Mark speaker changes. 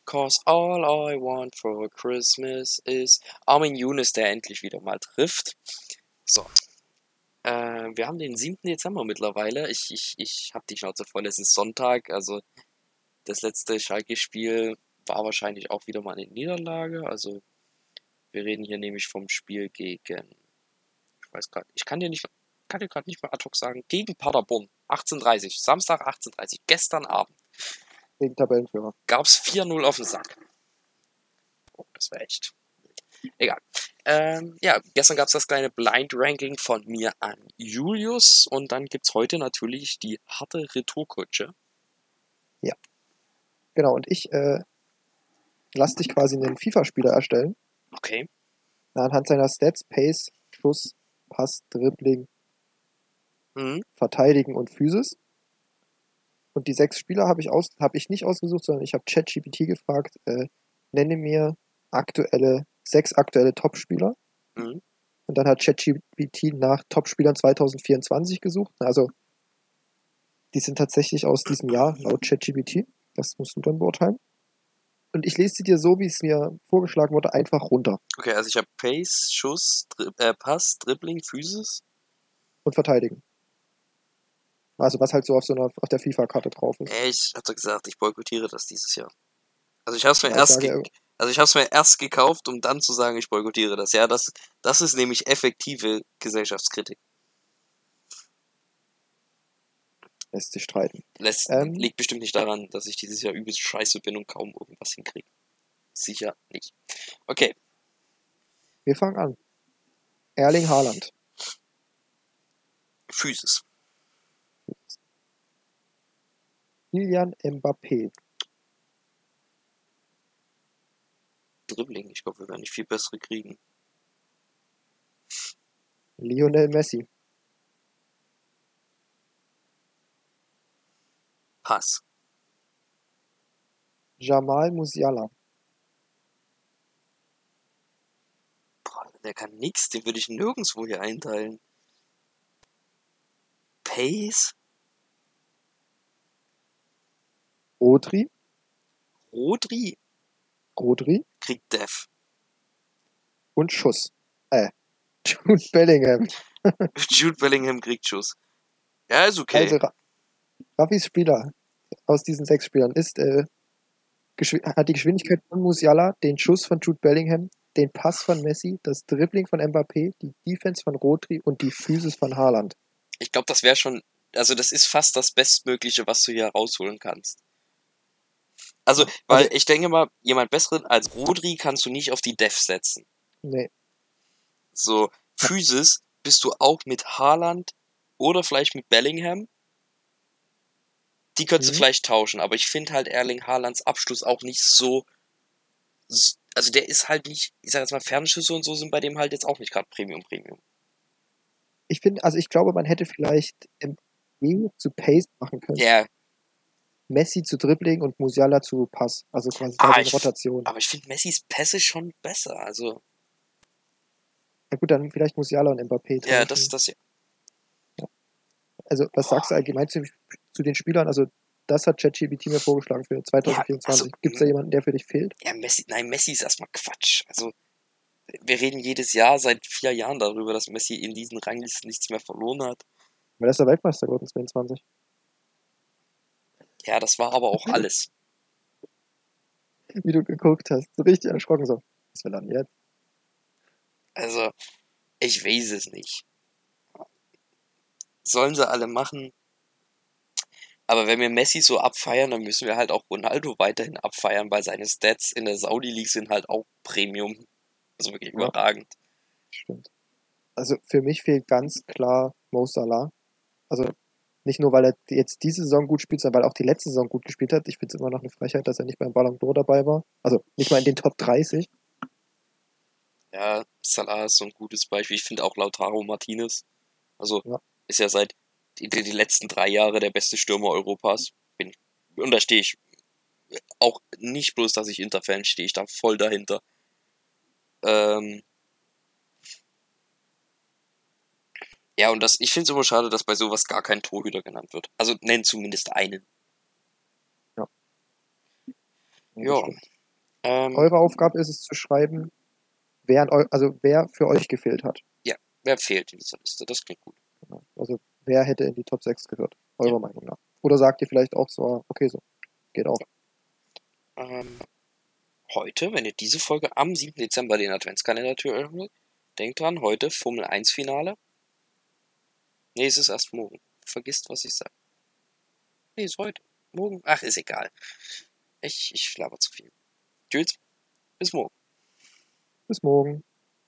Speaker 1: 'Cause all I want for Christmas is Armin Younes, der endlich wieder mal trifft. So, wir haben den 7. Dezember mittlerweile. Ich habe die Schnauze voll, es ist Sonntag, also das letzte Schalke-Spiel war wahrscheinlich auch wieder mal eine Niederlage. Also wir reden hier nämlich vom Spiel gegen, ich kann dir gerade nicht mehr ad hoc sagen, gegen Paderborn, 18:30, Samstag 18:30, gestern Abend.
Speaker 2: Gegen Tabellenführer.
Speaker 1: Gab's 4-0 auf den Sack. Oh, das wäre echt egal. Ja, gestern gab es das kleine Blind Ranking von mir an Julius und dann gibt es heute natürlich die harte Retourkutsche.
Speaker 2: Ja. Genau, und ich lass dich quasi einen FIFA-Spieler erstellen.
Speaker 1: Okay.
Speaker 2: Anhand seiner Stats, Pace, Schuss, Pass, Dribbling,
Speaker 1: Mhm.
Speaker 2: Verteidigen und Physis. Und die 6 Spieler habe ich nicht ausgesucht, sondern ich habe ChatGPT gefragt, nenne mir 6 aktuelle Topspieler.
Speaker 1: Mhm.
Speaker 2: Und dann hat ChatGPT nach Topspielern 2024 gesucht. Also die sind tatsächlich aus diesem Jahr, laut ChatGPT. Das musst du dann beurteilen. Und ich lese sie dir so, wie es mir vorgeschlagen wurde, einfach runter.
Speaker 1: Okay, also ich habe Pace, Schuss, Pass, Dribbling, Physis.
Speaker 2: Und verteidigen. Also was halt so auf der FIFA-Karte drauf ist.
Speaker 1: Ich hatte gesagt, ich boykottiere das dieses Jahr. Also ich habe es mir,
Speaker 2: Ja,
Speaker 1: mir erst gekauft, um dann zu sagen, ich boykottiere das. Ja, das ist nämlich effektive Gesellschaftskritik.
Speaker 2: lässt sich streiten.
Speaker 1: Liegt bestimmt nicht daran, dass ich dieses Jahr übelst scheiße bin und kaum irgendwas hinkriege. Sicher nicht. Okay.
Speaker 2: Wir fangen an. Erling Haaland.
Speaker 1: Physis.
Speaker 2: Kylian Mbappé.
Speaker 1: Dribbling. Ich glaube, wir werden nicht viel bessere kriegen.
Speaker 2: Lionel Messi.
Speaker 1: Pass.
Speaker 2: Jamal Musiala.
Speaker 1: Boah, der kann nix. Den würde ich nirgendwo hier einteilen. Pace.
Speaker 2: Rodri.
Speaker 1: Rodri kriegt Def.
Speaker 2: Und Schuss. Jude Bellingham.
Speaker 1: Jude Bellingham kriegt Schuss. Ja, ist okay.
Speaker 2: Also Raffis Spieler aus diesen 6 Spielern hat die Geschwindigkeit von Musiala, den Schuss von Jude Bellingham, den Pass von Messi, das Dribbling von Mbappé, die Defense von Rodri und die Physis von Haaland.
Speaker 1: Ich glaube, das wäre schon, also das ist fast das Bestmögliche, was du hier rausholen kannst. Also, weil ich denke mal, jemand Besseren als Rodri kannst du nicht auf die Def setzen.
Speaker 2: Nee.
Speaker 1: So, Physis bist du auch mit Haaland oder vielleicht mit Bellingham. Die könntest du vielleicht tauschen, aber ich finde halt Erling Haalands Abschluss auch nicht so. Also der ist halt nicht, ich sag jetzt mal, Fernschüsse und so sind bei dem halt jetzt auch nicht gerade Premium.
Speaker 2: Ich glaube, man hätte vielleicht Mbappé zu Pace machen können.
Speaker 1: Ja.
Speaker 2: Messi zu Dribbling und Musiala zu Pass. Also quasi Rotation.
Speaker 1: Aber ich finde Messis Pässe schon besser, also.
Speaker 2: Ja gut, dann vielleicht Musiala und Mbappé tauschen.
Speaker 1: Ja, das ja.
Speaker 2: Also, was sagst du allgemein zu den Spielern? Also, das hat ChatGPT mir vorgeschlagen für 2024.
Speaker 1: Ja,
Speaker 2: Gibt es da jemanden, der für dich fehlt?
Speaker 1: Ja, Messi ist erstmal Quatsch. Also, wir reden jedes Jahr seit 4 Jahren darüber, dass Messi in diesen Ranglisten nichts mehr verloren hat.
Speaker 2: Weil er ist der Weltmeister geworden 22.
Speaker 1: Ja, das war aber auch alles.
Speaker 2: Wie du geguckt hast. So richtig erschrocken so. Was will dann jetzt?
Speaker 1: Also, ich weiß es nicht. Sollen sie alle machen. Aber wenn wir Messi so abfeiern, dann müssen wir halt auch Ronaldo weiterhin abfeiern, weil seine Stats in der Saudi League sind halt auch Premium. Also wirklich überragend.
Speaker 2: Stimmt. Also für mich fehlt ganz klar Mo Salah. Also nicht nur, weil er jetzt diese Saison gut spielt, sondern weil er auch die letzte Saison gut gespielt hat. Ich finde es immer noch eine Frechheit, dass er nicht beim Ballon d'Or dabei war. Also nicht mal in den Top 30.
Speaker 1: Ja, Salah ist so ein gutes Beispiel. Ich finde auch Lautaro Martinez. Also ist ja seit die letzten 3 Jahre der beste Stürmer Europas. Und da stehe ich auch nicht bloß, dass ich Inter-Fan stehe, ich da voll dahinter. Ja, und ich finde es immer schade, dass bei sowas gar kein Torhüter genannt wird. Also nenn zumindest einen.
Speaker 2: Ja.
Speaker 1: Ja.
Speaker 2: Eure Aufgabe ist es zu schreiben, wer für euch gefehlt hat.
Speaker 1: Ja, wer fehlt in dieser Liste? Das klingt gut.
Speaker 2: Genau. Also wer hätte in die Top 6 gehört,
Speaker 1: Ja.
Speaker 2: eurer Meinung nach. Oder sagt ihr vielleicht auch so, okay, so, geht auch.
Speaker 1: Heute, wenn ihr diese Folge am 7. Dezember den Adventskalender-Tür öffnet, denkt dran, heute Formel 1 Finale. Nee, es ist erst morgen. Vergisst, was ich sage. Nee, ist heute. Morgen? Ach, ist egal. Ich laber zu viel. Tschüss, bis morgen.
Speaker 2: Bis morgen.